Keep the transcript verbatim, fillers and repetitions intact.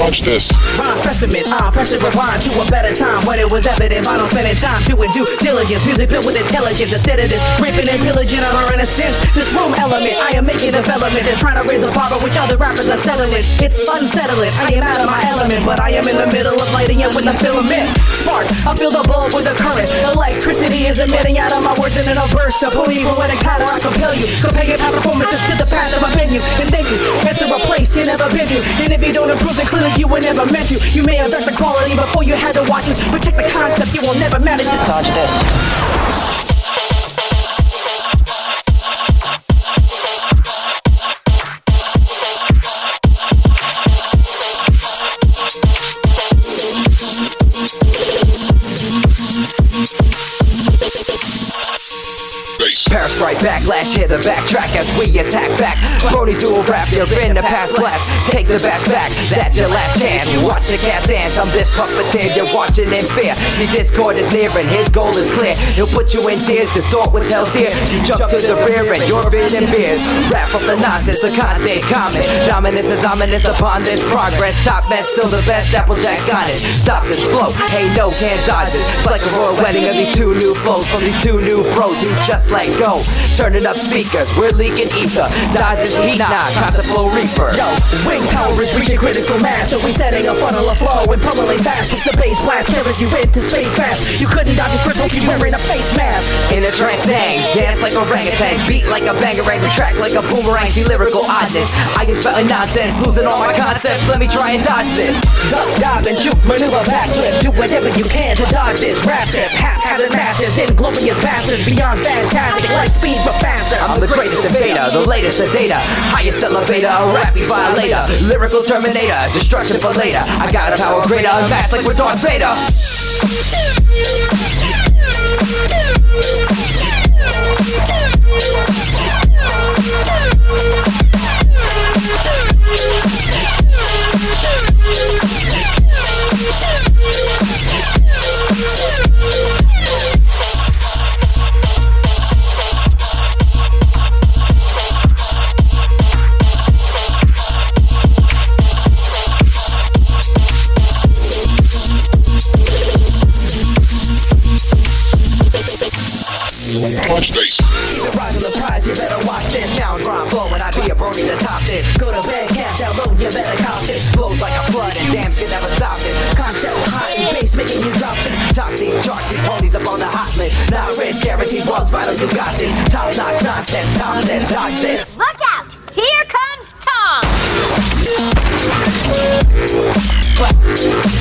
Watch this. Rhyme specimen, I'm pressing rewind to a better time when it was evident. I don't spending time doing due diligence. Music built with intelligence instead of this ripping and pillaging of our innocence. This room element, I am making development and trying to raise the bar, but which other rappers are selling it. It's unsettling, I am out of my element, but I am in the middle of lighting it with a filament. Spark, I feel the bulb with the current. Electricity is emitting out of my words and in a burst of boom. Even when a counter, I compel you. Compare your past performances to the path of a venue. And thank you, enter a place you never been to. And if you don't improve, then clearly you were never meant to. You may have done the quality before you had to watch this, but check the concept, you will never manage to dodge this. Paris right backlash, hit the backtrack as we attack back. Brody dual rap, you're in the past blast. Take the back back, that's your last chance. You watch the cat dance, I'm this puppeteer, you're watching in fear. See, discord is near and his goal is clear. He'll put you in tears, distort what's held dear. You jump to the rear and you're bidding beers. Wrap up the nonsense, the content common. Dominance is ominous upon this progress. Top man, still the best, Applejack on it. Stop this flow, hey no, can't dodge it. It's like a royal wedding of these two new flows from these two new bros who just let go. Turning up speakers, we're leaking ether. Dodge this heat, nah, time to flow reaper. Yo, wing power is reaching critical mass, so we setting a funnel of flow and pummeling fast. Push the bass blast, carries you into space fast. You couldn't dodge this, hope you wearing a face mask. In a trance dang, dance like a orangutan, beat like a bangarang, track like a boomerang. See lyrical oddness, I am spelling nonsense, losing all my concepts. Let me try and dodge this. Duck, dive, and juke, maneuver, backflip. Do whatever you can to dodge this. Rap this, half-hearted masters, inglorious bastards, beyond fantastic, like speed but faster. I'm the greatest invader, the latest of data, highest elevator, a rappy violator, lyrical terminator, destruction for later. I got a power greater, unmatched like with Darth Vader. Watch this. Either rise on the prize, you better watch this. Sound rhyme flow when I be a brony to top this. Go to bed, can't download, you better cop this. Flows like a flood and dams can never stop this. Concept hot and bass making you drop this. Top these charts, these ponies up on the hot list. Not risk, guaranteed one's vital, you got this. Top notch nonsense, Tom says dodge this. Look out! Here comes Tom!